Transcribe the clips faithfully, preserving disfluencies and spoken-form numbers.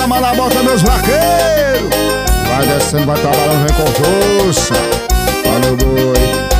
chama na bota meus vaqueiros. Vai descendo, vai trabalhando, vem com força. Valeu, boi.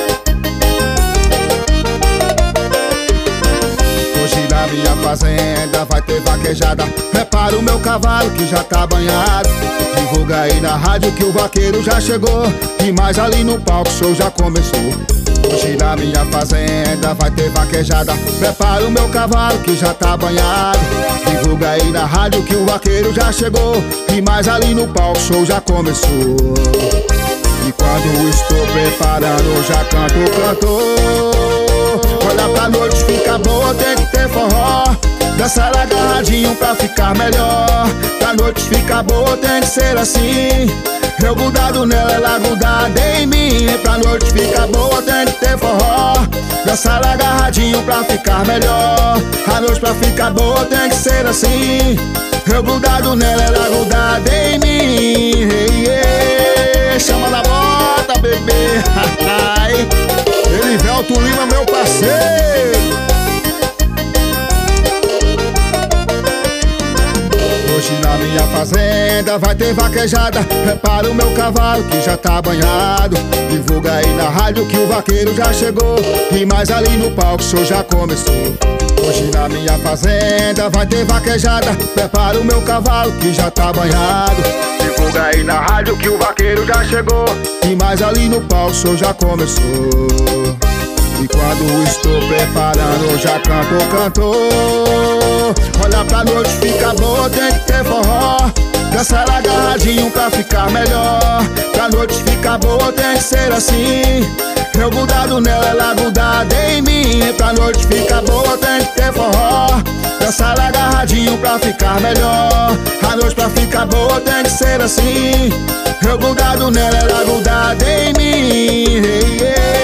Hoje na minha fazenda vai ter vaquejada. Prepara o meu cavalo que já tá banhado. Divulga aí na rádio que o vaqueiro já chegou. E mais ali no palco o show já começou. Hoje na minha fazenda vai ter vaquejada. Prepara o meu cavalo que já tá banhado. Divulga aí na rádio que o vaqueiro já chegou. E mais ali no palco o show já começou. E quando estou preparando eu já canto o cantor. Olha pra noite fica boa, tem que ter forró. Dançar agarradinho pra ficar melhor. Pra noite fica boa, tem que ser assim. Eu grudado nela, ela grudada em mim. Pra noite fica boa, tem que ter forró. Dançar agarradinho pra ficar melhor. A noite pra ficar boa tem que ser assim. Eu grudado nela, ela grudada em mim. Hey, yeah. Chama na bota, bebê. Elivelto Lima, meu parceiro. Hoje na minha fazenda vai ter vaquejada. Prepara o meu cavalo que já tá banhado. Divulga aí na rádio que o vaqueiro já chegou. E mais ali no palco o show já começou. Hoje na minha fazenda vai ter vaquejada. Prepara o meu cavalo que já tá banhado. Divulga aí na rádio que o vaqueiro já chegou. E mais ali no palco o show já começou. E quando estou preparando eu já canto o cantor. Olha pra noite fica boa, tem que ter forró. Dançar agarradinho pra ficar melhor. Pra noite fica boa, tem que ser assim. Eu grudado nela, ela grudada em mim. Pra noite fica boa, tem que ter forró. Dançar agarradinho pra ficar melhor. A noite pra ficar boa tem que ser assim. Eu grudado nela, ela grudada em mim. Hey, yeah.